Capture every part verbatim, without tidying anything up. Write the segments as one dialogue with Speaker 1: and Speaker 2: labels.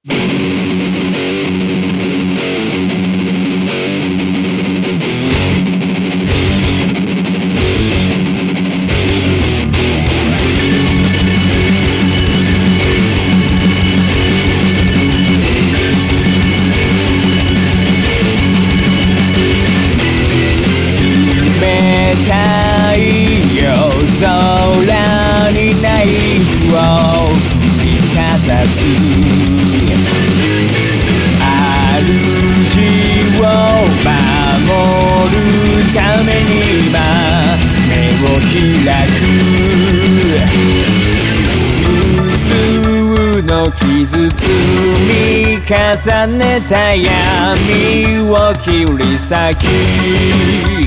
Speaker 1: 空にナイフを振りかざす主を守るために今目を開く無数の傷積み重ねた闇を切り裂き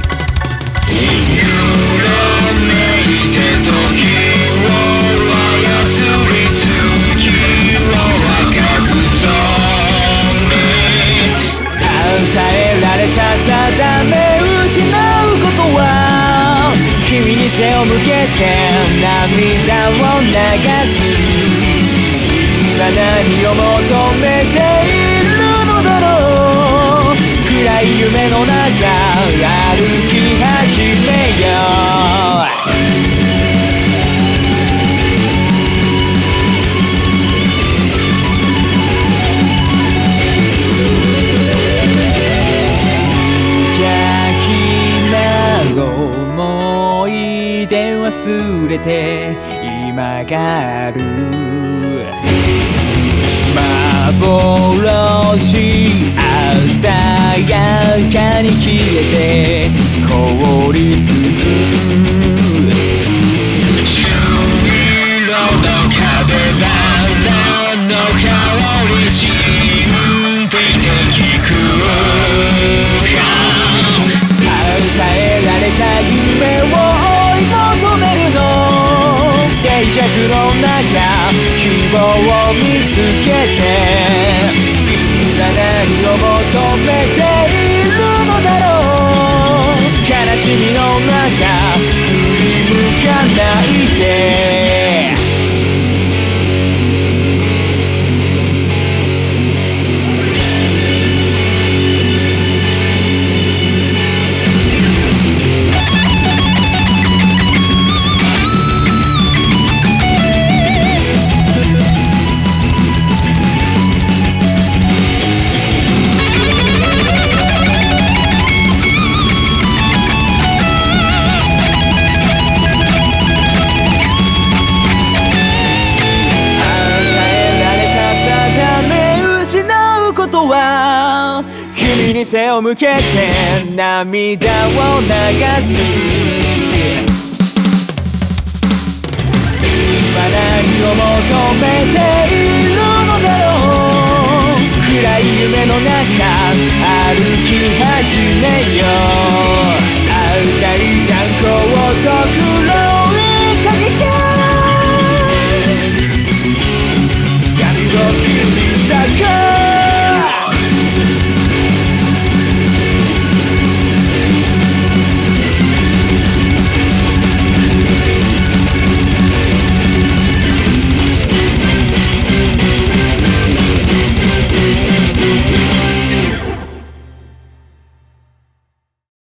Speaker 1: 定め失うことは君に背を向けて涙を流す今何を求めているのだろう暗い夢の中歩き始めよう思い出忘れて今がある幻鮮やかに消えて凍りつく朱色の壁らの香り神秘的空間耐えられた夢を追い求めるの静寂の中希望を見つけて今何を求めているのだろう悲しみの中振り向かないで君に背を向けて涙を流す今何を